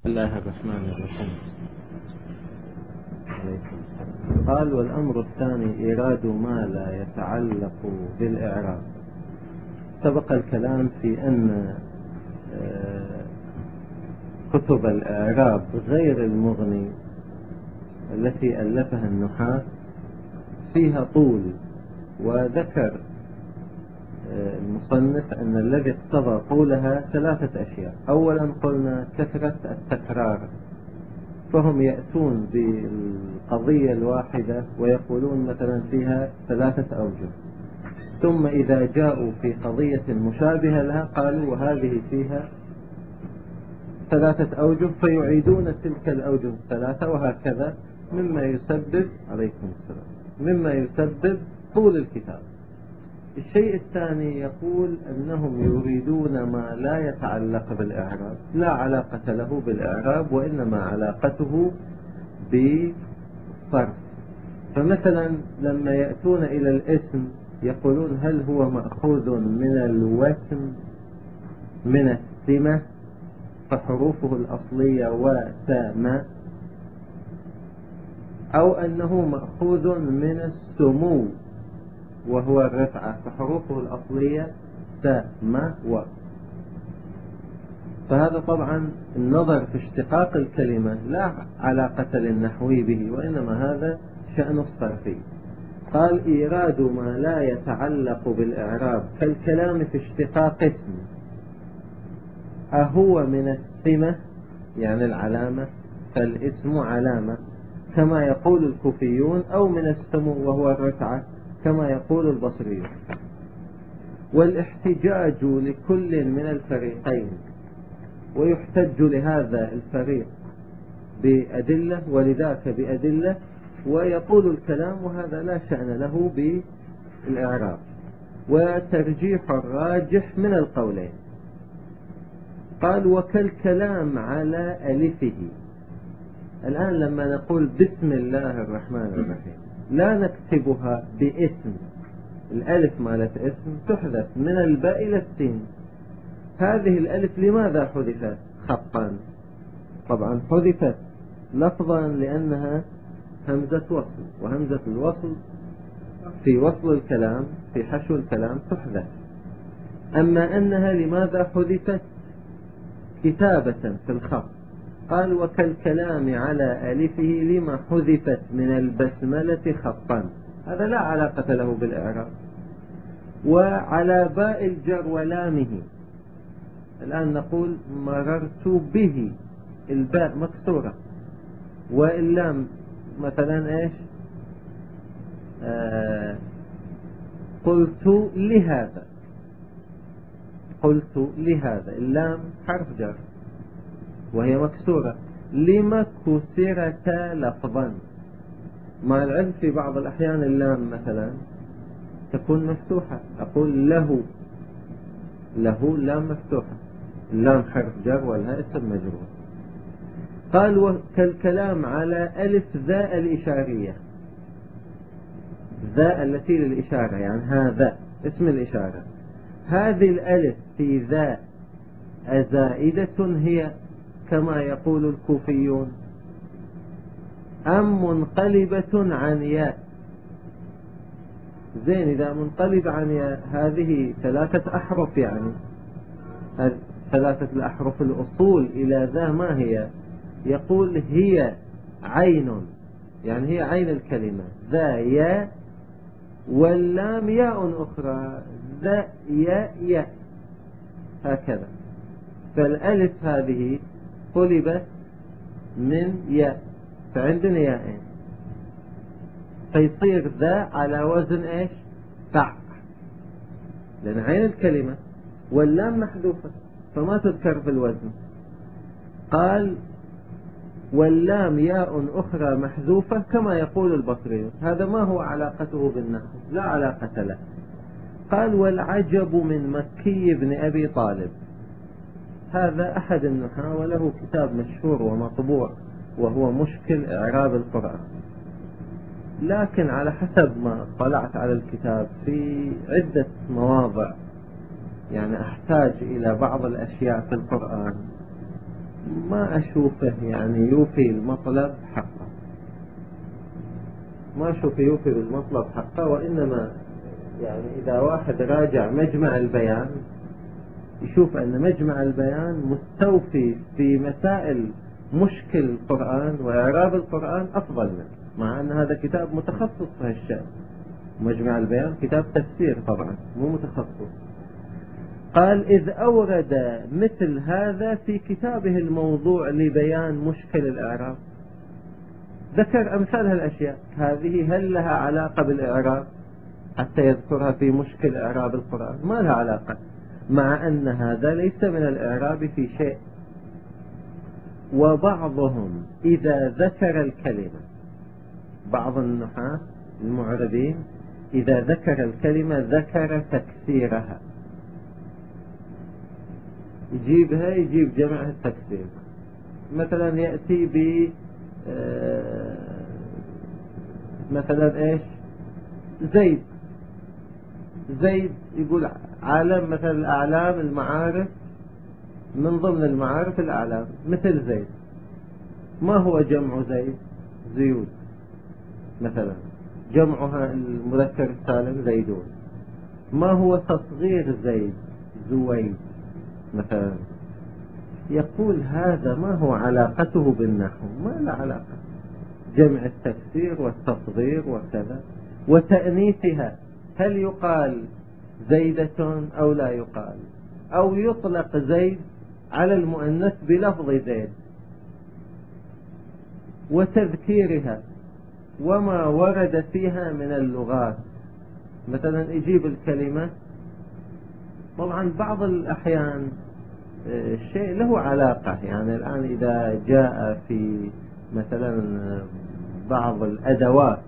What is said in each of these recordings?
الله الرحمن الرحيم. عليكم السلام. قال: والأمر الثاني إيراد ما لا يتعلق بالإعراب. سبق الكلام في أن كتب الإعراب غير المغني التي ألفها النحاة فيها طول، وذكر المصنف أن الذي اقتضى طولها 3 أشياء. أولا قلنا كثرة التكرار، فهم يأتون بالقضية الواحدة ويقولون مثلا فيها 3 أوجه، ثم إذا جاءوا في قضية مشابهة لها قالوا وهذه فيها 3 أوجه، فيعيدون تلك الأوجه 3، وهكذا مما يسبب عليكم السلام مما يسبب طول الكتاب. الشيء الثاني يقول أنهم يريدون ما لا يتعلق بالإعراب، لا علاقة له بالإعراب وإنما علاقته بالصرف. فمثلا لما يأتون إلى الاسم يقولون هل هو مأخوذ من الوسم من السمة فحروفه الأصلية وسامة، أو أنه مأخوذ من السمو وهو الرفعة فحروفه الأصلية سامة و. فهذا طبعا النظر في اشتقاق الكلمة لا علاقة للنحوي به، وإنما هذا شأن الصرفي. قال: إيراد ما لا يتعلق بالإعراب كالكلام في اشتقاق اسم، أهو من السمة يعني العلامة، فالاسم علامة كما يقول الكوفيون، أو من السمو وهو الرفعة كما يقول البصريون. والاحتجاج لكل من الفريقين، ويحتج لهذا الفريق بأدلة ولذاك بأدلة، ويقول الكلام وهذا لا شأن له بالإعراب. وترجيح الراجح من القولين. قال: وكالكلام على ألفه. الآن لما نقول بسم الله الرحمن الرحيم لا نكتبها باسم، الألف مالت اسم تحذف من الباء إلى السين. هذه الألف لماذا حذفت خطا؟ طبعا حذفت لفظا لأنها همزة وصل، وهمزة الوصل في وصل الكلام في حشو الكلام تحذف. أما أنها لماذا حذفت كتابة في الخط؟ قال: وكالكلام على ألفه لما حذفت من البسملة خطا، هذا لا علاقة له بالإعراب. وعلى باء الجر ولامه، الآن نقول مررت به، الباء مكسورة، واللام مثلا إيش؟ قلت لهذا، قلت لهذا، اللام حرف جر وهي مكسورة. لما كسرتا لفظا؟ مع العلم في بعض الأحيان اللام مثلا تكون مفتوحة، أقول له، له لام مفتوحة، اللام حرف جر والهاء اسم مجرور. قال: وكالكلام على ألف ذا الإشارية، ذا التي للإشارة يعني هذا اسم الإشارة. هذه الألف في ذا أزائدة هي كما يقول الكوفيون، أم منقلبة عن ياء؟ زين، إذا منقلب عن ياء هذه 3 أحرف، يعني 3 الأحرف الأصول إلى ذا ما هي؟ يقول هي عين، يعني هي عين الكلمة، ذا ياء، واللام ياء أخرى، ذا ياء ياء، هكذا. فالألف هذه قلبت من ياء، فعندنا ياءين، فيصير ذا على وزن ايش؟ فع، لأن عين الكلمة، واللام محذوفة فما تذكر في الوزن. قال: واللام ياء أخرى محذوفة كما يقول البصري. هذا ما هو علاقته بالنحو؟ لا علاقة له. قال: والعجب من مكي بن أبي طالب، هذا أحد النحاة وله كتاب مشهور ومطبوع وهو مشكل إعراب القرآن، لكن على حسب ما طلعت على الكتاب في عدة مواضع يعني أحتاج إلى بعض الأشياء في القرآن ما أشوفه يعني يوفي المطلب حقه، ما أشوفه يوفي المطلب حقه، وإنما يعني إذا واحد راجع مجمع البيان يشوف أن مجمع البيان مستوفي في مسائل مشكل القرآن وإعراب القرآن أفضل منه، مع أن هذا كتاب متخصص في هالشأن. مجمع البيان كتاب تفسير طبعا مو متخصص. قال إذ أورد مثل هذا في كتابه الموضوع لبيان مشكل الإعراب، ذكر أمثال هالأشياء هذه، هل لها علاقة بالإعراب حتى يذكرها في مشكل إعراب القرآن؟ ما لها علاقة، مع أن هذا ليس من الإعراب في شيء. وبعضهم إذا ذكر الكلمة، بعض النحاة المعربين إذا ذكر الكلمة ذكر تكسيرها، يجيبها يجيب جمع التكسير. مثلا يأتي ب مثلا إيش، زيد، زيد يقول عالم، مثلا الأعلام المعارف، من ضمن المعارف الأعلام مثل زيد. ما هو جمع زيد؟ زيود مثلا، جمعها المذكر السالم زيدون. ما هو تصغير زيد؟ زويد مثلا. يقول هذا ما هو علاقته بالنحو؟ ما له علاقة، جمع التكسير والتصغير وكذا. وتأنيثها، هل يقال زيدة أو لا يقال، أو يطلق زيد على المؤنث بلفظ زيد. وتذكيرها وما ورد فيها من اللغات، مثلا يجيب الكلمة، طبعا بعض الأحيان الشيء له علاقة، يعني الآن إذا جاء في مثلا بعض الأدوات،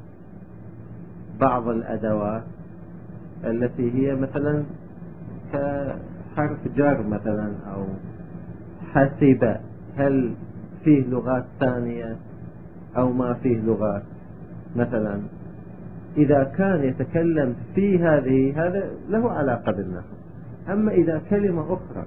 بعض الأدوات التي هي مثلا كحرف جر مثلا أو حسب، هل فيه لغات ثانية أو ما فيه لغات مثلا؟ إذا كان يتكلم في هذه هذا له علاقة بالنحو. أما إذا كلمة أخرى،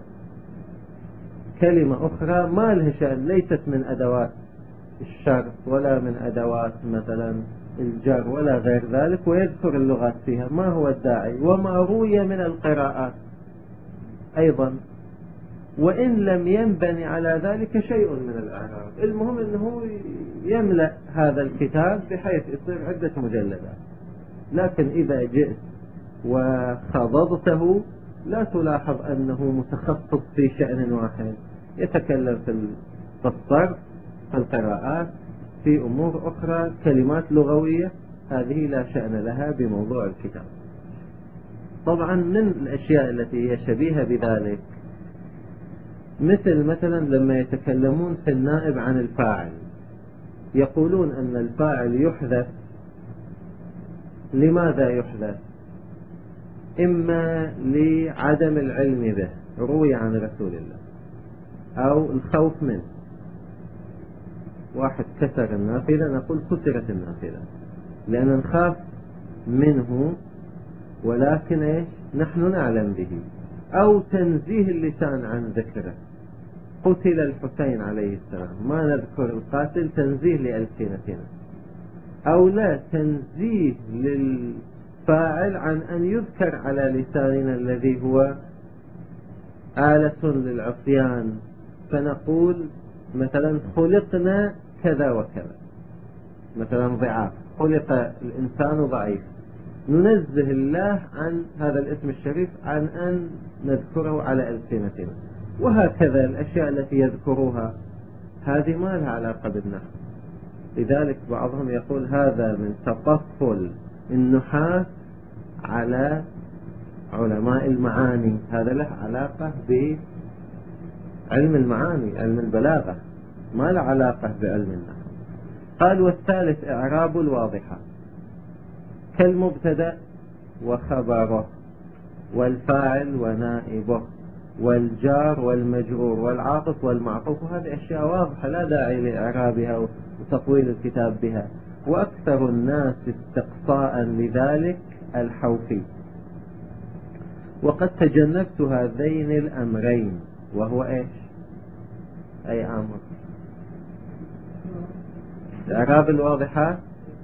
كلمة أخرى ما لها شأن، ليست من أدوات الشرط ولا من أدوات مثلا الجر ولا غير ذلك، ويذكر اللغات فيها، ما هو الداعي؟ وما روي من القراءات أيضا، وإن لم ينبني على ذلك شيء من الأعراب. المهم أنه يملأ هذا الكتاب بحيث يصير عدة مجلدات. لكن إذا جئت وخضضته لا تلاحظ أنه متخصص في شأن واحد، يتكلم في الصرف، في القراءات، في أمور أخرى، كلمات لغوية، هذه لا شأن لها بموضوع الكتاب. طبعا من الأشياء التي هي شبيهة بذلك، مثلا لما يتكلمون في النائب عن الفاعل، يقولون أن الفاعل يحذف. لماذا يحذف؟ إما لعدم العلم به، روي عن رسول الله، أو الخوف منه. واحد كسر النافذة نقول كسرت النافذة لأن نخاف منه، ولكن إيش نحن نعلم به. أو تنزيه اللسان عن ذكره، قتل الحسين عليه السلام، ما نذكر القاتل، تنزيه لألسنتنا. أو لا، تنزيه للفاعل عن أن يذكر على لساننا الذي هو آلة للعصيان، فنقول مثلا خلقنا كذا وكذا، مثلا ضعاف، خلق الإنسان ضعيف، ننزه الله عن هذا الاسم الشريف عن أن نذكره على ألسنتنا. وهكذا الأشياء التي يذكروها هذه ما لها علاقة بالنحو. لذلك بعضهم يقول هذا من تطفل النحاة على علماء المعاني، هذا له علاقة بعلم المعاني، علم البلاغة، ما له علاقة بعلم النحو. قال والثالث إعراب الواضحات، كالمبتدأ وخبره والفاعل ونائبه والجار والمجرور والعاطف والمعطوف، وهذه أشياء واضحة لا داعي لإعرابها وتطويل الكتاب بها. وأكثر الناس استقصاء لذلك الحوفي. وقد تجنبت هذين الأمرين، وهو إيش؟ أي أمر؟ إعراب الواضحات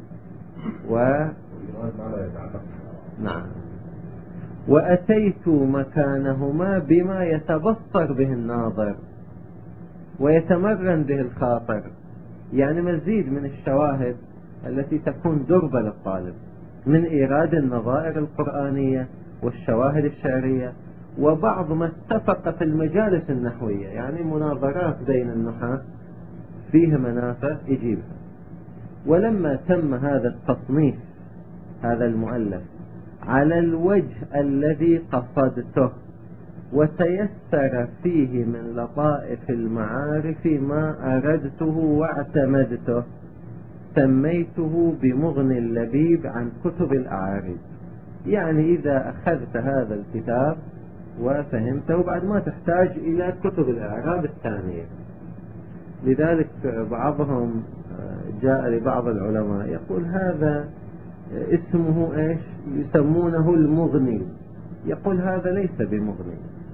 نعم. وأتيت مكانهما بما يتبصر به الناظر ويتمرن به الخاطر، يعني مزيد من الشواهد التي تكون دربة للطالب من إيراد النظائر القرآنية والشواهد الشعرية، وبعض ما اتفق في المجالس النحوية، يعني مناظرات بين النحاة فيها منافع يجيبها. ولما تم هذا التصنيف، هذا المؤلف، على الوجه الذي قصدته وتيسر فيه من لطائف المعارف ما أردته واعتمدته، سميته بمغني اللبيب عن كتب الأعاريب. يعني إذا أخذت هذا الكتاب وفهمته بعد ما تحتاج إلى كتب الإعراب الثانية. لذلك بعضهم جاء لبعض العلماء يقول هذا اسمه إيش؟ يسمونه المغني. يقول هذا ليس بمغني.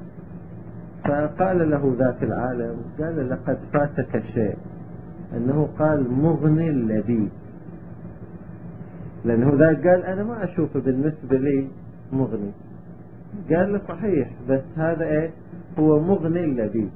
فقال له ذاك العالم، قال لقد فاتك شيء، أنه قال مغني اللبيب، لأنه ذاك قال أنا ما أشوفه بالنسبة لي مغني. قال له صحيح، بس هذا إيه؟ هو مغني اللبيب.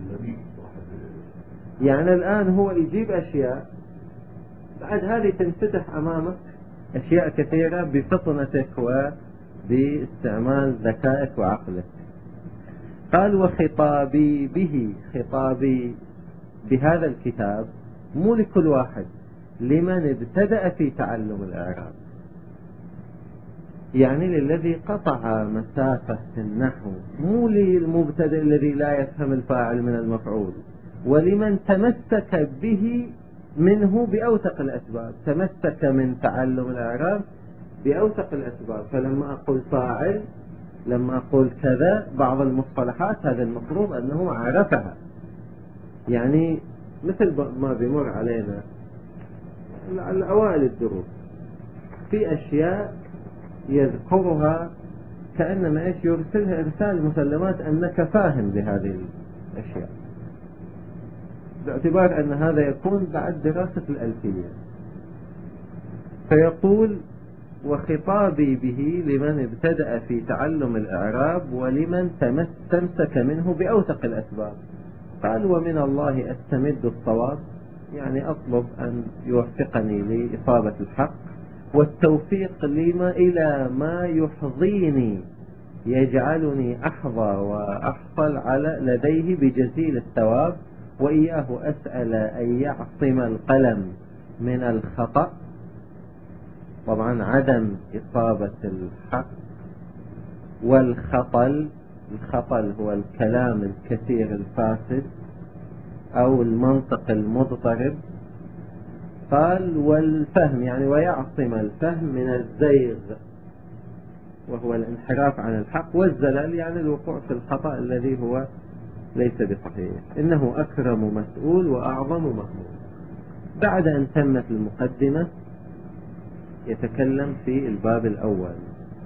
يعني الآن هو يجيب أشياء بعد هذه تنفتح أمامك أشياء كثيرة بفطنتك وباستعمال ذكائك وعقلك. قال وخطابي به، خطابي بهذا الكتاب مو لكل واحد، لمن ابتدأ في تعلم الإعراب، يعني للذي قطع مسافة في النحو، مو للمبتدئ الذي لا يفهم الفاعل من المفعول، ولمن تمسك به منه بأوثق الأسباب، تمسك من تعلم الإعراب بأوثق الأسباب. فلما أقول فاعل، لما أقول كذا، بعض المصطلحات هذا المفروض أنه عرفها. يعني مثل ما بيمر علينا الأوائل الدروس في أشياء يذكرها كأنما إيش يرسلها إرسال مسلمات أنك فاهم بهذه الأشياء، باعتبار أن هذا يكون بعد دراسة الألفية. فيقول وخطابي به لمن ابتدأ في تعلم الإعراب ولمن تمسك منه بأوثق الأسباب. قال ومن الله أستمد الصواب، يعني أطلب أن يوفقني لإصابة الحق، والتوفيق لما إلى ما يحظيني، يجعلني أحظى وأحصل على لديه بجزيل الثواب، وإياه أسأل أن يعصم القلم من الخطأ. طبعا عدم إصابة الحق والخطل، الخطل هو الكلام الكثير الفاسد أو المنطق المضطرب. قال والفهم، يعني ويعصم الفهم من الزيغ وهو الانحراف عن الحق، والزلل يعني الوقوع في الخطأ الذي هو ليس بصحيح. إنه أكرم مسؤول وأعظم مأمول. بعد أن تمت المقدمة يتكلم في الباب الأول.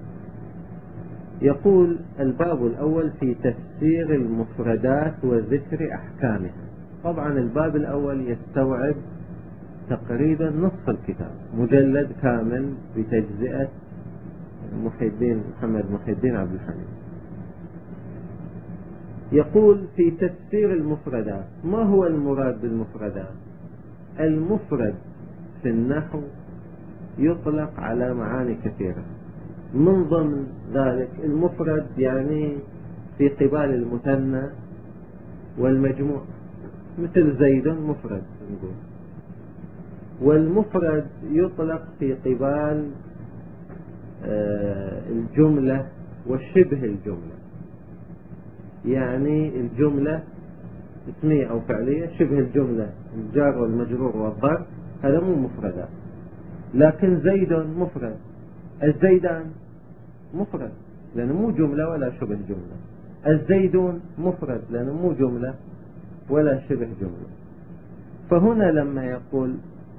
يقول الباب الأول في تفسير المفردات وذكر أحكامها. طبعا الباب الأول يستوعب تقريبا نصف الكتاب، مجلد كامل بتجزئة محمد محي الدين عبد الحميد. يقول في تفسير المفردات. ما هو المراد بالمفردات؟ المفرد في النحو يطلق على معاني كثيرة، من ضمن ذلك المفرد يعني في قبال المثنى والمجموع، مثل زيد مفرد نقول. والمفرد يطلق في قبال الجملة وشبه الجملة، يعني الجملة اسمية أو فعلية، شبه الجملة الجار والمجرور والظرف، هذا مو مفردات. لكن زيد مفرد، الزيدان مفرد لأنه مو جملة ولا شبه جملة، الزيدون مفرد لأنه مو جملة ولا شبه جملة. فهنا لما يقول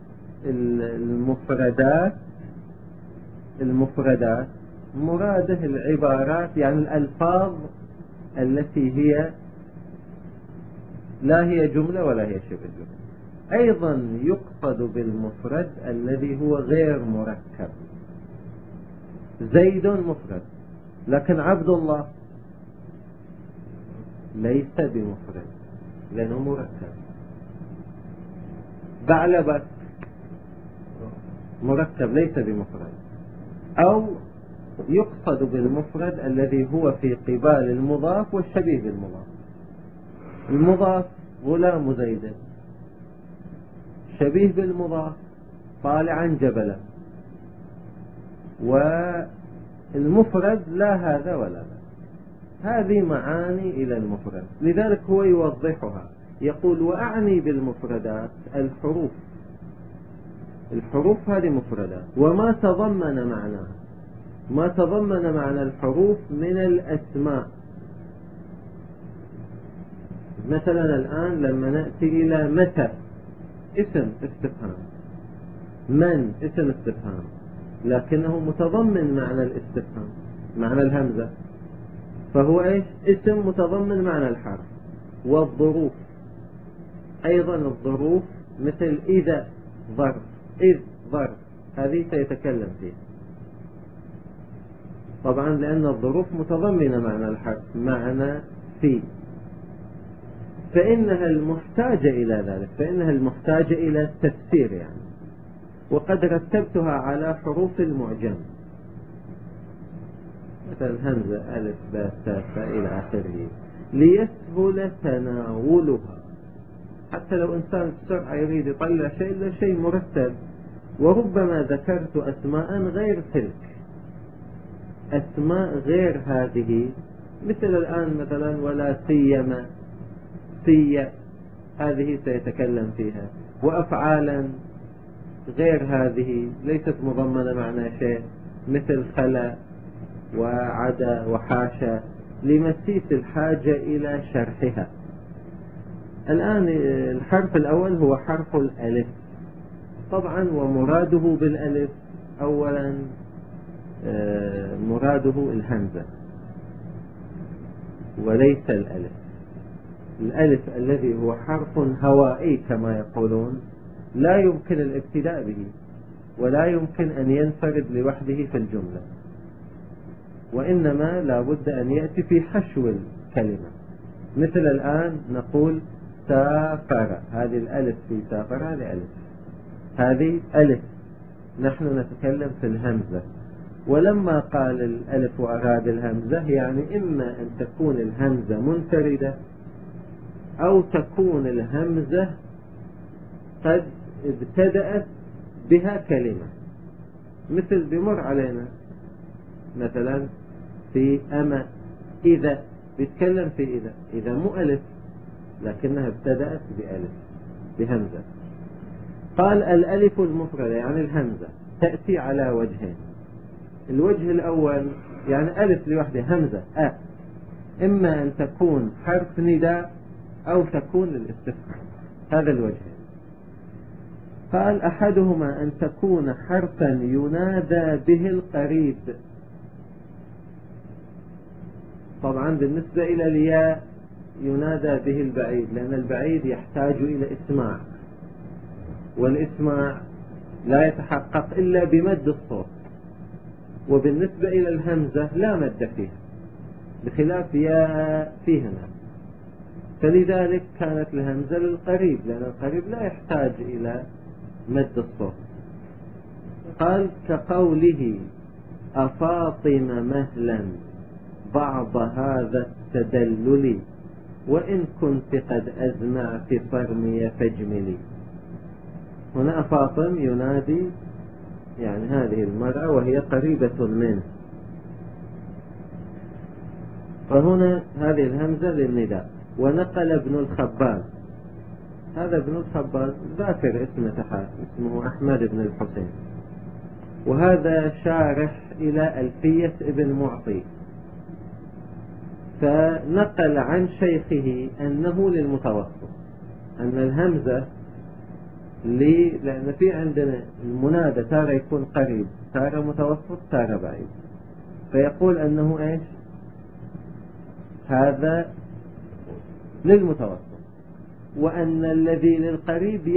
المفردات مراده العبارات، يعني الألفاظ التي هي لا هي جملة ولا هي شبه جملة. أيضا يقصد بالمفرد الذي هو غير مركب. زيد مفرد، لكن عبد الله ليس بمفرد لأنه مركب. بعلبك مركب ليس بمفرد. أو يقصد بالمفرد الذي هو في قبال المضاف والشبيه بالمضاف. المضاف غلام زيد، شبيه بالمضاف طالعا جبلا، والمفرد لا هذا ولا ذا. هذه معاني إلى المفرد، لذلك هو يوضحها، يقول وأعني بالمفردات الحروف. الحروف هذه مفردات، وما تضمن معناها، ما تضمن معنى الحروف من الأسماء. مثلا الآن لما نأتي إلى متى اسم استفهام، من اسم استفهام، لكنه متضمن معنى الاستفهام، معنى الهمزة، فهو إيش؟ اسم متضمن معنى الحرف. والظروف أيضا، الظروف مثل إذا ظرف، إذ ظرف، هذه سيتكلم فيها طبعا لأن الظروف متضمنة معنى الحرف، معنى في، فإنها المحتاجة إلى ذلك، فإنها المحتاجة إلى التفسير يعني. وقد رتبتها على حروف المعجم، مثلا همزة ألف باء تاء إلى آخره، ليسهل تناولها. حتى لو إنسان بسرعة يريد يطلع شيء لا شيء مرتب. وربما ذكرت أسماء غير تلك، أسماء غير هذه، مثل الآن مثلا ولا سيما، سي هذه سيتكلم فيها، وأفعالا غير هذه ليست مضمنة معنى شيء، مثل خلا وعدا وحاشا، لمسيس الحاجة إلى شرحها. الآن الحرف الأول هو حرف الألف طبعا، ومراده بالألف أولا مراده الهمزة وليس الألف. الألف الذي هو حرف هوائي كما يقولون لا يمكن الابتداء به، ولا يمكن أن ينفرد لوحده في الجملة، وإنما لا بد أن يأتي في حشو الكلمة. مثل الآن نقول سافر، هذه الألف في سافر هذه ألف، هذه ألف، نحن نتكلم في الهمزة. ولما قال الألف وأراد الهمزة، يعني إما أن تكون الهمزة منفردة أو تكون الهمزة قد ابتدأت بها كلمة، مثل بمر علينا مثلا في أما إذا، بيتكلم في إذا مو ألف لكنها ابتدأت بألف بهمزة. قال الألف المفردة يعني الهمزة تأتي على وجهين. الوجه الأول يعني ألف لوحدها همزة إما أن تكون حرف نداء أو تكون للاستفهام، هذا الوجه. قال أحدهما أن تكون حرفا ينادى به القريب. طبعا بالنسبة إلى الياء ينادى به البعيد، لأن البعيد يحتاج إلى إسماع، والإسماع لا يتحقق إلا بمد الصوت. وبالنسبة إلى الهمزة لا مد فيها بخلاف ياء فيهما، فلذلك كانت الهمزة للقريب، لأن القريب لا يحتاج إلى مد الصوت. قال كقوله أفاطم مهلا بعض هذا التدلل، وإن كنت قد أزمعت صرمي فاجملي. هنا فاطم ينادي يعني هذه المرأة وهي قريبة منه، فهنا هذه الهمزة للنداء. ونقل ابن الخباز، هذا ابن الخباز ذاكر اسمه تحت، اسمه أحمد بن الحسين، وهذا شارح إلى ألفية ابن معطي، فنقل عن شيخه أنه للمتوسط، أن الهمزة لأن في عندنا المنادى تارة يكون قريب، تارة متوسط، تارة بعيد، فيقول أنه إيش هذا للمتوسط. وأن الذي للقريب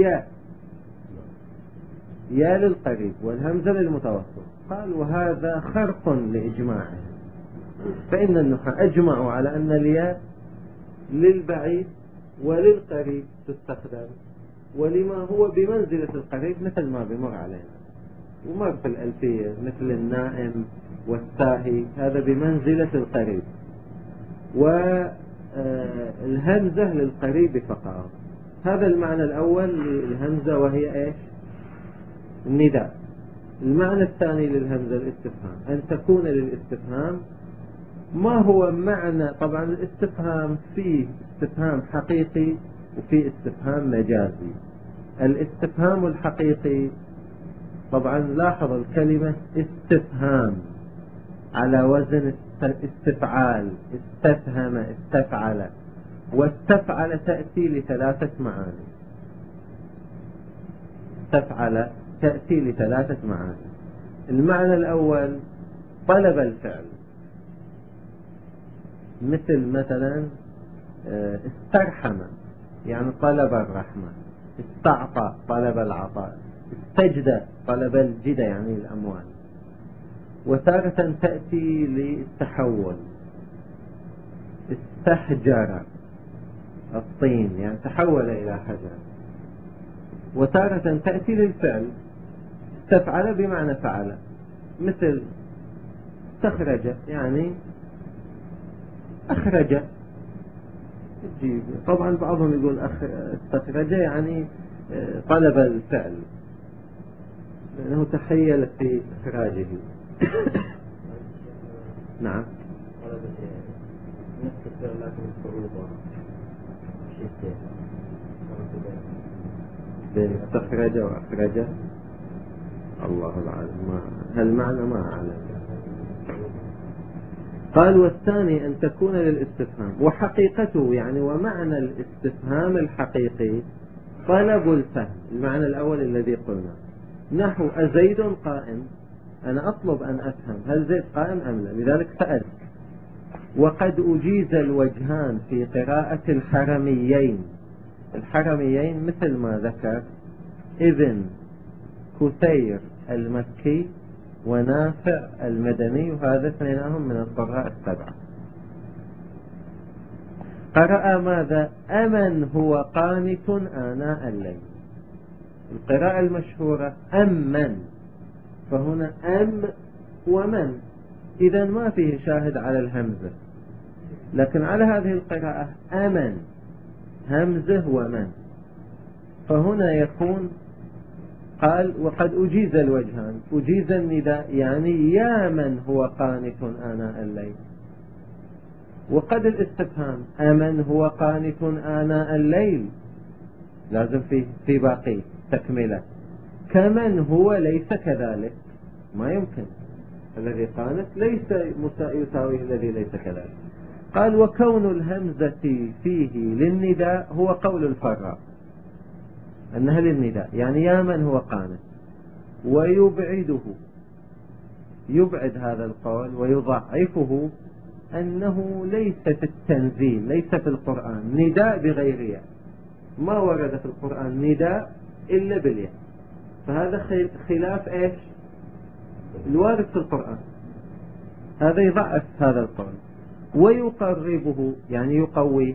يا للقريب والهمزة للمتوسط. قال وهذا خرق لإجماعه، فإن النحاة أجمعوا على أن الياء للبعيد وللقريب تستخدم، ولما هو بمنزلة القريب مثل ما بمر علينا ومر في الألفية، مثل النائم والساهي، هذا بمنزلة القريب. والهمزة للقريب فقط. هذا المعنى الأول للهمزة، وهي إيش؟ النداء. المعنى الثاني للهمزة الاستفهام، أن تكون للاستفهام. ما هو معنى؟ طبعا الاستفهام فيه استفهام حقيقي وفيه استفهام مجازي. الاستفهام الحقيقي طبعا لاحظ الكلمة استفهام على وزن استفعال، استفهم، استفعل، واستفعل تأتي لثلاثة معاني. استفعل تأتي لثلاثة معاني. المعنى الأول طلب الفعل، مثلا استرحم يعني طلب الرحمة، استعطى طلب العطاء، استجدى طلب الجدى يعني الأموال. وتارة تأتي للتحول، استحجر الطين يعني تحول إلى حجر. وتارة تأتي للفعل، استفعل بمعنى فعل، مثل استخرج يعني أخرج. طبعا بعضهم يقول استخرج يعني طلب الفعل، لأنه تخيل في إخراجه. نعم، نفس الفعل لكن الصعوبة بين استخرج وأخرج. الله العالم، هالمعنى ما أعلم. قال والثاني أن تكون للاستفهام، وحقيقته يعني ومعنى الاستفهام الحقيقي طلب الفهم. المعنى الأول الذي قلنا نحو أزيد قائم، أنا أطلب أن أفهم هل زيد قائم أم لا، لذلك سألت. وقد أجيز الوجهان في قراءة الحرميين. الحرميين مثل ما ذكر ابن كثير المكي ونافع المدني، وهذا اثنينهم من القراء السبعة. قرأ ماذا؟ أمن هو قانت آناء الليل. القراءة المشهورة أمن، فهنا أم ومن، إذا ما فيه شاهد على الهمزة. لكن على هذه القراءة أمن همزة ومن، فهنا يكون قال وقد أجيز الوجهان. أجيز النداء يعني يا من هو قانت آناء الليل. وقد الاستفهام أمن هو قانت آناء الليل، لازم في باقي تكملة. كمن هو ليس كذلك، ما يمكن، الذي قانت ليس يساوي الذي ليس كذلك. قال وكون الهمزة فيه للنداء هو قول الفراء أنها للنداء، يعني يا من هو قانت. ويبعده، يبعد هذا القول ويضعفه أنه ليس في التنزيل، ليس في القرآن نداء بغير ياء، ما ورد في القرآن نداء إلا بالياء. فهذا خلاف إيش؟ الوارد في القرآن. هذا يضعف هذا القول. ويقربه يعني يقوي،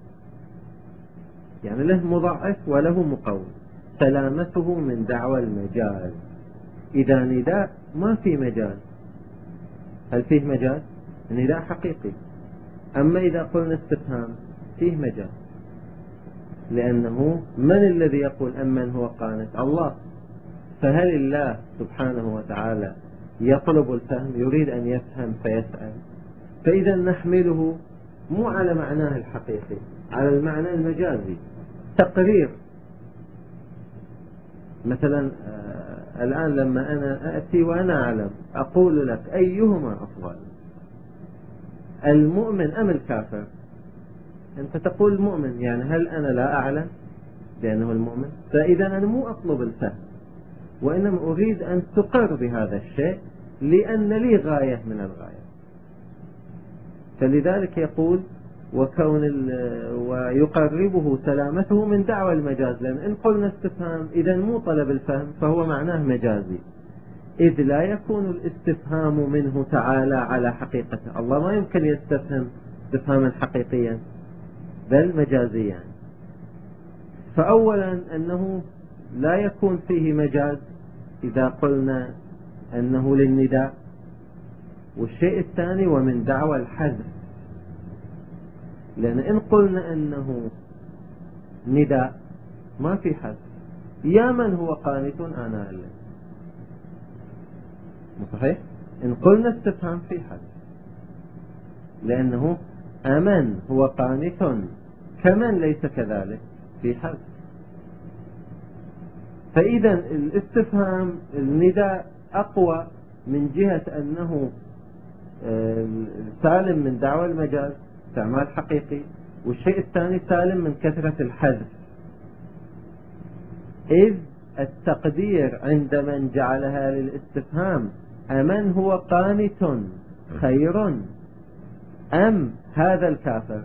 يعني له مضعف وله مقوي. سلامته من دعوى المجاز. إذا نداء ما في مجاز، هل فيه مجاز؟ نداء حقيقي. أما إذا قلنا استفهام فيه مجاز، لأنه من الذي يقول أمن هو قانت؟ الله. فهل الله سبحانه وتعالى يطلب الفهم، يريد أن يفهم فيسأل؟ فإذا نحمله مو على معناه الحقيقي، على المعنى المجازي، تقرير. مثلا الآن لما أنا أأتي وأنا أعلم أقول لك أيهما أفضل، المؤمن أم الكافر؟ أنت تقول المؤمن، يعني هل أنا لا أعلم لأنه المؤمن؟ فإذا أنا مو أطلب الفهم، وإنما أريد أن تقر بهذا الشيء لأن لي غاية من الغاية. فلذلك يقول ويقربه سلامته من دعوى المجاز، لأن إن قلنا استفهام إذا مو طلب الفهم فهو معناه مجازي، إذ لا يكون الاستفهام منه تعالى على حقيقته. الله ما يمكن يستفهم استفهاما حقيقيا بل مجازيا. فأولا أنه لا يكون فيه مجاز إذا قلنا أنه للنداء، والشيء الثاني ومن دعوى الحذف، لأن إن قلنا أنه نداء ما في حذف، يا من هو قانت آناء الليل، مو صحيح؟ إن قلنا استفهام في حذف، لأنه أمن هو قانت كمن ليس كذلك في حذف. فإذا الاستفهام النداء أقوى من جهة أنه سالم من دعوى المجاز استعمال حقيقي، والشيء الثاني سالم من كثرة الحذف، إذ التقدير عند من جعلها للاستفهام أمن هو قانت خير أم هذا الكافر.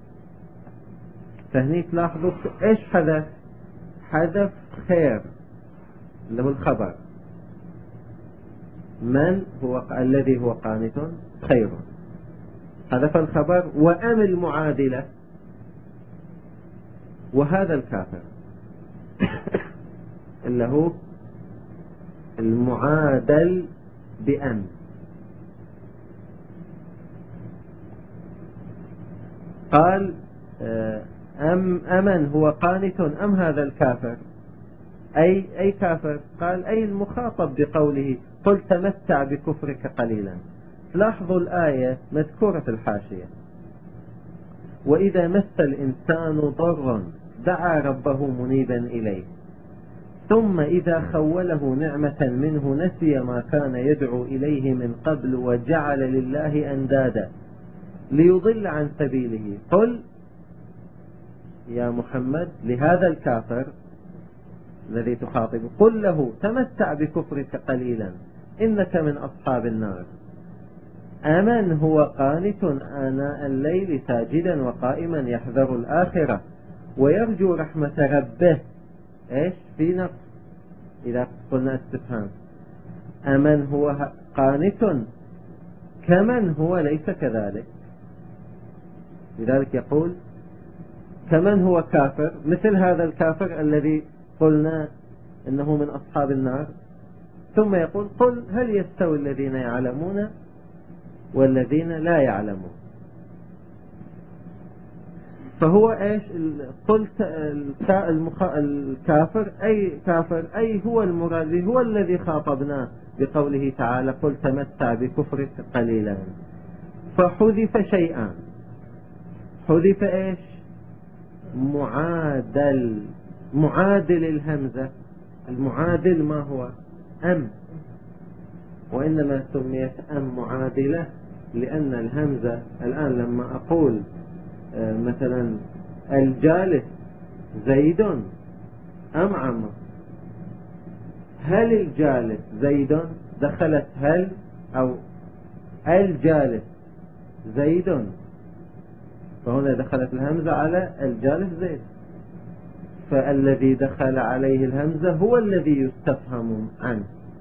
فهني تلاحظوا إيش حذف؟ حذف خير اللي هو الخبر، من هو الذي هو قانت خير، حذف الخبر، وأم المعادلة وهذا الكافر اللي هو المعادل بأم. قال أمن هو قانت أم هذا الكافر، أي كافر؟ قال أي المخاطب بقوله قل تمتع بكفرك قليلا. لاحظوا الآية مذكورة في الحاشية: وإذا مس الإنسان ضر دعا ربه منيبا إليه، ثم إذا خوله نعمة منه نسي ما كان يدعو إليه من قبل وجعل لله أندادا ليضل عن سبيله. قل يا محمد لهذا الكافر الذي تخاطب، قل له تمتع بكفرك قليلا إنك من أصحاب النار. أمن هو قانت آناء الليل ساجدا وقائما يحذر الآخرة ويرجو رحمة ربه. إيش في نقص إذا قلنا استفهام. أمن هو قانت كمن هو ليس كذلك. لذلك يقول كمن هو كافر، مثل هذا الكافر الذي قلنا إنه من أصحاب النار. ثم يقول قل هل يستوي الذين يعلمون والذين لا يعلمون. فهو إيش قلت الكافر أي كافر أي هو المراد، هو الذي خاطبناه بقوله تعالى قل تمتع بكفرك قليلا. فحذف شيئان، حذف إيش؟ معادل الهمزة. المعادل ما هو؟ أم، وإنما سميت أم معادلة لأن الهمزة الآن لما أقول مثلا الجالس زيد أم عمرو، هل الجالس زيد دخلت هل، أو الجالس زيد، فهنا دخلت الهمزة على الجالس زيد، فالذي دخل عليه الهمزة هو الذي يستفهم عنه.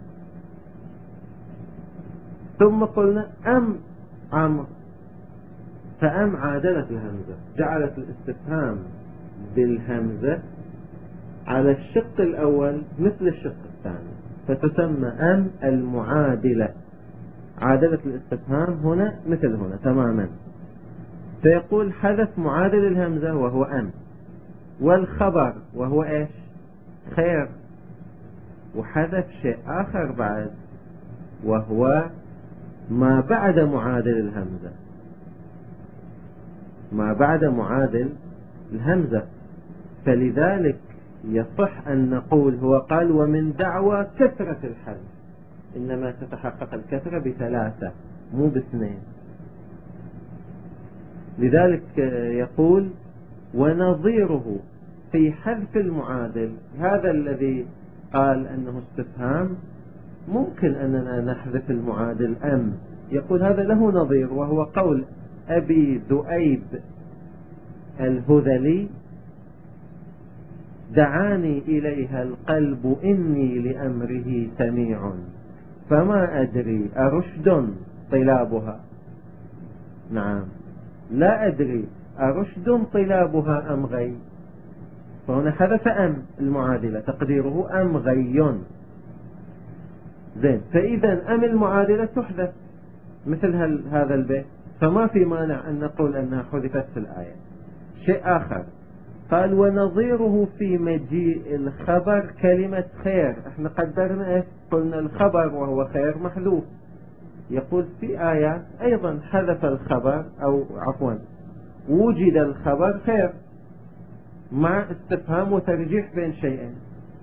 ثم قلنا أم عمرو، فأم عادلت الهمزة، جعلت الاستفهام بالهمزة على الشق الأول مثل الشق الثاني، فتسمى أم المعادلة، عادلت الاستفهام هنا مثل هنا تماما. فيقول حذف معادل الهمزة وهو أم، والخبر وهو إيش؟ خير، وحذف شيء آخر بعد وهو ما بعد معادل الهمزة، ما بعد معادل الهمزة. فلذلك يصح أن نقول هو قال ومن دعوى كثرة الحذف، إنما تتحقق الكثرة بثلاثة مو باثنين. لذلك يقول ونظيره في حذف المعادل، هذا الذي قال أنه استفهام ممكن أننا نحذف المعادل أم، يقول هذا له نظير وهو قول أبي ذؤيب الهذلي: دعاني إليها القلب إني لأمره سميع، فما أدري أرشد طلابها. نعم، لا أدري أرشد طلابها أم غي. فهنا حذف أم المعادلة، تقديره أم غي. زين، فإذا أم المعادلة تحذف مثل هذا البيت، فما في مانع أن نقول أنها حذفت في الآية. شيء آخر، قال: ونظيره في مجيء الخبر كلمة خير. احنا قدرنا ايه؟ قلنا الخبر وهو خير محذوف. يقول في آيات أيضا حذف الخبر، أو عفوا وجد الخبر خير مع استفهام وترجيح بين شيئين،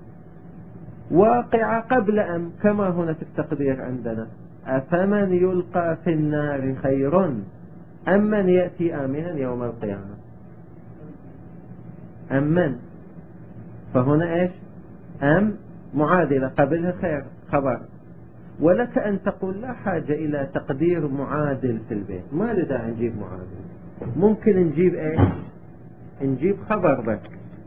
واقع قبل أم، كما هنا في التقدير عندنا: أفمن يلقى في النار خير أم من يأتي آمنا يوم القيامة. أم من، فهنا إيش؟ أم معادلة قبلها خير خبر. ولك أن تقول لا حاجة إلى تقدير معادل في البيت، ما لدى نجيب معادل، ممكن نجيب إيش؟ نجيب خبر بس،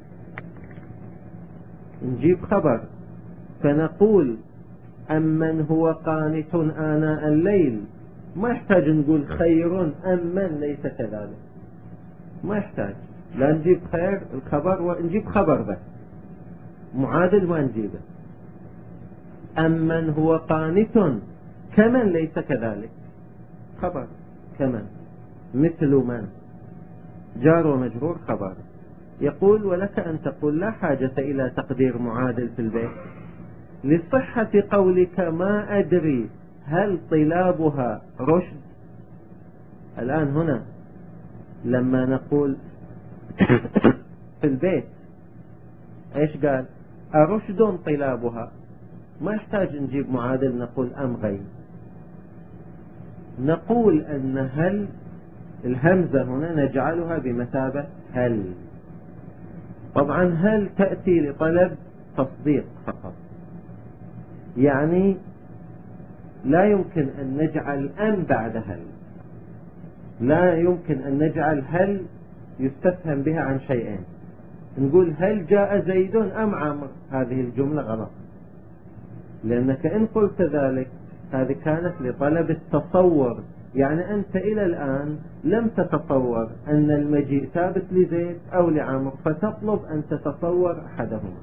نجيب خبر، فنقول: أمن هو قانت آناء الليل. ما يحتاج نقول خير أم من ليس كذلك، ما يحتاج، لا نجيب خير الخبر ونجيب خبر بس، معادل ما نجيبه. أمن هو قانت كمن ليس كذلك، خبر كمن مثل من، جار ومجرور خبر. يقول: ولك أن تقول لا حاجة إلى تقدير معادل في البيت لصحة قولك ما أدري هل طلابها رشد. الآن هنا لما نقول في البيت ايش قال؟ أرشد طلابها، ما يحتاج نجيب معادل نقول أم غير، نقول أن هل الهمزة هنا نجعلها بمثابة هل. طبعا هل تأتي لطلب تصديق فقط، يعني لا يمكن أن نجعل أم بعد هل، لا يمكن أن نجعل هل يستفهم بها عن شيئين. نقول هل جاء زيد أم عمرو، هذه الجملة غلط، لأنك إن قلت ذلك هذه كانت لطلب التصور، يعني أنت إلى الآن لم تتصور أن المجيء ثابت لزيد أو لعمرو، فتطلب أن تتصور أحدهما،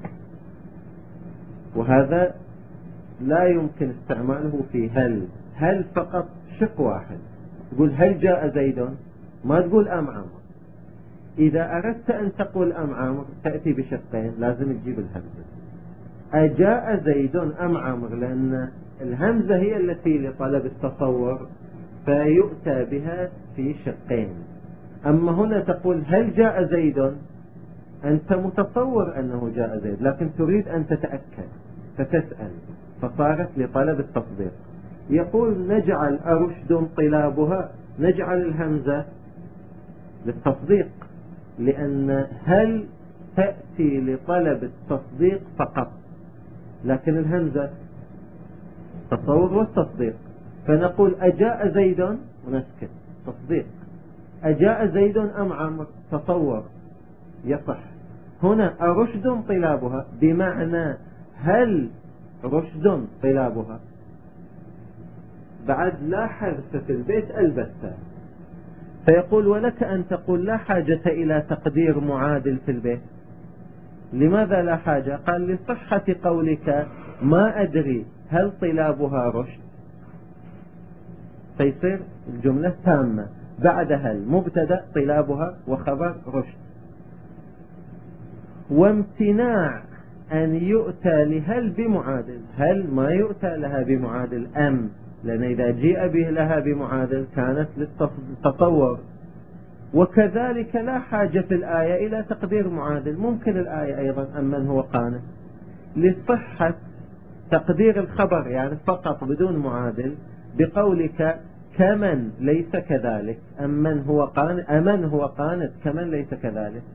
وهذا لا يمكن استعماله في هل فقط شق واحد. تقول هل جاء زيد، ما تقول أم عمرو. إذا أردت أن تقول أم عمرو تأتي بشقين، لازم تجيب الهمزة. أجاء زيد أم عمرو، لأن الهمزة هي التي لطلب التصور، فيؤتى بها في شقين. أما هنا تقول هل جاء زيد، أنت متصور أنه جاء زيد لكن تريد أن تتأكد فتسأل، فصارت لطلب التصديق. يقول: نجعل أرشد طلابها، نجعل الهمزة للتصديق، لأن هل تأتي لطلب التصديق فقط، لكن الهمزة تصور والتصديق. فنقول أجاء زيد ونسكت، تصديق. أجاء زيد أم عمرو، تصور، يصح. هنا أرشد طلابها بمعنى هل رشد طلابها، بعد لا حذف في البيت البتة. فيقول: ولك أن تقول لا حاجة إلى تقدير معادل في البيت. لماذا لا حاجة؟ قال: لصحة قولك ما أدري هل طلابها رشد، فيصير الجملة تامة، بعد هل مبتدأ طلابها وخبر رشد. وامتناع أن يؤتى لهل بمعادل، هل ما يؤتى لها بمعادل أم، لأن إذا جيء به لها بمعادل كانت للتصور. وكذلك لا حاجة في الآية إلى تقدير معادل، ممكن الآية أيضا أمن هو قانت، لصحة تقدير الخبر يعني فقط بدون معادل، بقولك كمن ليس كذلك، أمن هو قانت كمن ليس كذلك.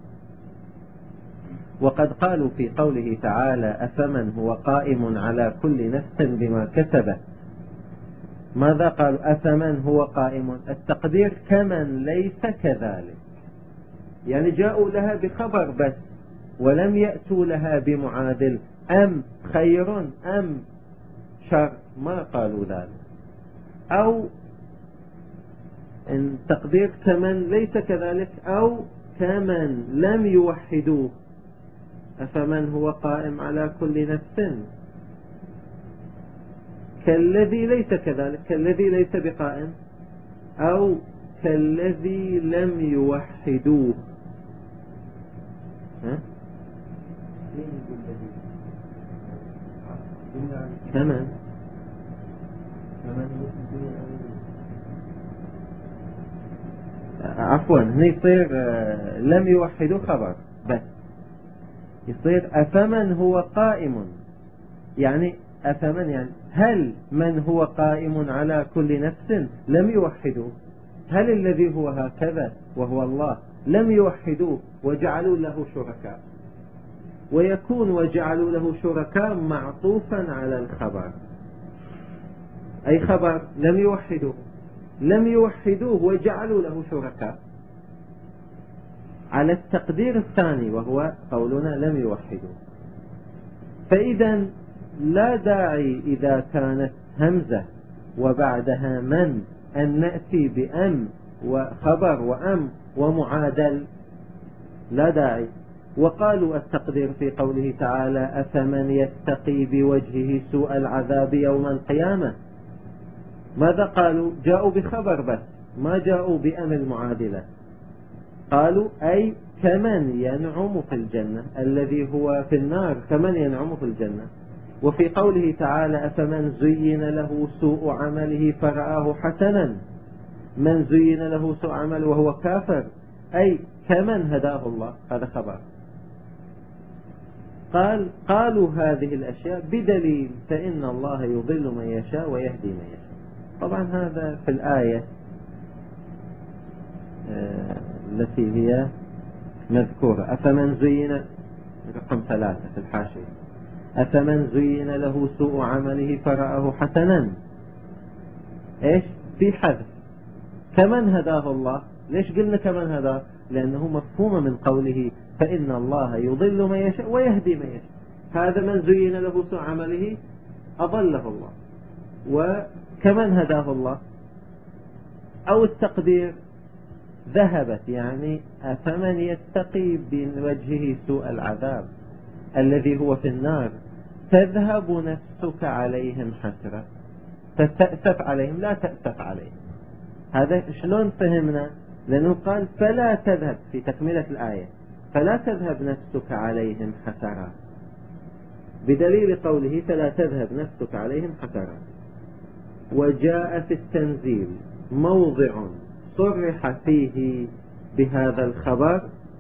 وقد قالوا في قوله تعالى: أفمن هو قائم على كل نفس بما كسبت، ماذا قالوا؟ أفمن هو قائم، التقدير كمن ليس كذلك. يعني جاءوا لها بخبر بس ولم يأتوا لها بمعادل، أم خير أم شر، ما قالوا ذلك. أو إن تقدير كمن ليس كذلك، أو كمن لم يوحدوه، أفمن هو قائم على كل نفس كالذي ليس كذلك، كالذي ليس بقائم، أو كالذي لم يوحدوه. ها؟ كمن عفوا هنا يصير لم يوحدوا خبر بس، يصير أفمن هو قائم، يعني أفمن يعني هل من هو قائم على كل نفس لم يوحدوه، هل الذي هو هكذا وهو الله لم يوحدوه وجعلوا له شركاء، ويكون وجعلوا له شركاء معطوفا على الخبر، أي خبر لم يوحدوه، لم يوحدوه وجعلوا له شركاء، على التقدير الثاني وهو قولنا لم يوحدوه. فإذا لا داعي إذا كانت همزة وبعدها من أن نأتي بأم وخبر وأم ومعادل، لا داعي. وقالوا التقدير في قوله تعالى أفمن يتقي بوجهه سوء العذاب يوم القيامة، ماذا قالوا؟ جاءوا بخبر بس، ما جاءوا بأم المعادلة، قالوا أي كمن ينعم في الجنة، الذي هو في النار كمن ينعم في الجنة. وفي قوله تعالى أفمن زين له سوء عمله فرآه حسنا، من زين له سوء عمله وهو كافر، أي كمن هداه الله، هذا خبر. قالوا هذه الأشياء بدليل فإن الله يضل من يشاء ويهدي من يشاء. طبعا هذا في الآية التي هي مذكورة، أفمن زين رقم 3 في الحاشية، أفمن زين له سوء عمله فرآه حسنا، إيش في حذف كمن هداه الله. ليش قلنا كمن هداه؟ لأنه مفهوم من قوله فإن الله يضل من يشاء ويهدي من يشاء، هذا من زين له سوء عمله أضله الله، وكمن هداه الله. أو التقدير ذهبت، يعني أفمن يتقي بوجهه سوء العذاب الذي هو في النار تذهب نفسك عليهم حسرة، فتأسف عليهم، لا تأسف عليهم. هذا شلون فهمنا؟ لأنه قال فلا تذهب في تكملة الآية، فلا تذهب نفسك عليهم حسرات، بدليل قوله فلا تذهب نفسك عليهم حسرات. وجاء في التنزيل موضع صرح فيه بهذا الخبر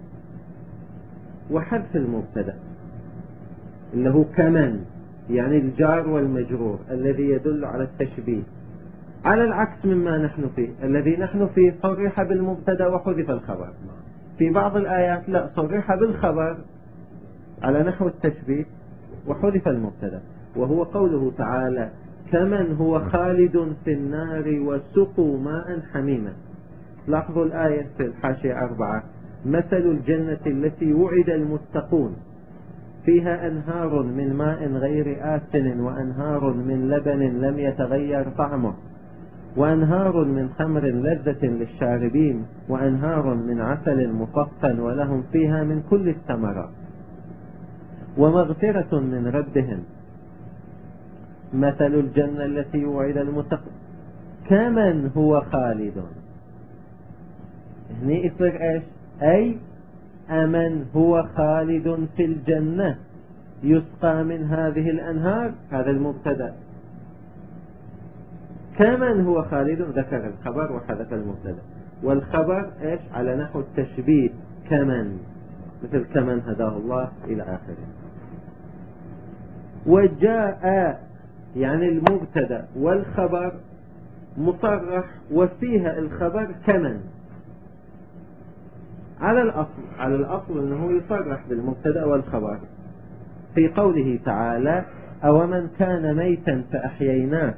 وحذف المبتدا اللي هو كمن، يعني الجار والمجرور الذي يدل على التشبيه، على العكس مما نحن فيه. الذي نحن فيه صرح بالمبتدا وحذف الخبر، في بعض الآيات لا، صرح بالخبر على نحو التشبيه وحذف المبتدا، وهو قوله تعالى كمن هو خالد في النار وسقوا ماء حميما. لاحظوا الآية في الحاشية 4، مثل الجنة التي وعد المتقون فيها أنهار من ماء غير آسن وأنهار من لبن لم يتغير طعمه وأنهار من خمر لذة للشاربين وأنهار من عسل مصفى ولهم فيها من كل الثمرات ومغفرة من ربهم. مثل الجنة التي وعد المتقون كمن هو خالد، هنا يصير ايش؟ أي أمن هو خالد في الجنة يسقى من هذه الأنهار، هذا المبتدا. كمن هو خالد ذكر الخبر وحذف المبتدا، والخبر ايش؟ على نحو التشبيه، كمن، مثل كمن هداه الله إلى آخره. وجاء يعني المبتدا والخبر مصرح وفيها الخبر كمن، على الأصل أنه يصرح بالمبتدا والخبر في قوله تعالى أومن كان ميتا فأحييناه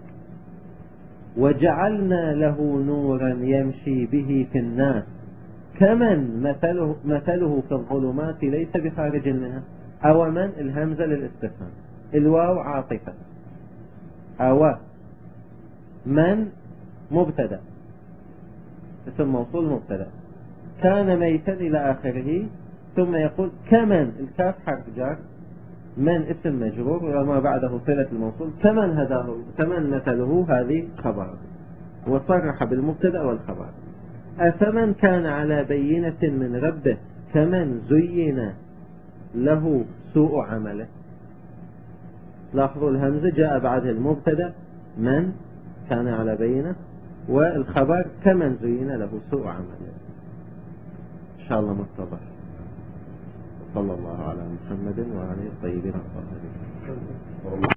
وجعلنا له نورا يمشي به في الناس كمن مثله في الظلمات ليس بخارج منها. أو من الهمزة للاستفهام، الواو عاطفة، أو من مبتدأ، اسم موصول مبتدأ، كان ميتا إلى آخره، ثم يقول كمن، الكاف حرف جار، من اسم مجرور وما بعده صلة الموصول، كمن هداه، كمن مثله، هذه خبر، وصرح بالمبتدأ والخبر. أفمن كان على بينة من ربه كمن زين له سوء عمله. لاحظوا الهمزة جاء بعدها المبتدأ من كان على بينة، والخبر كمن زين له سوء عمله. إن شاء الله متضح. صلى الله على محمد وعلى الطيبين الطاهرين.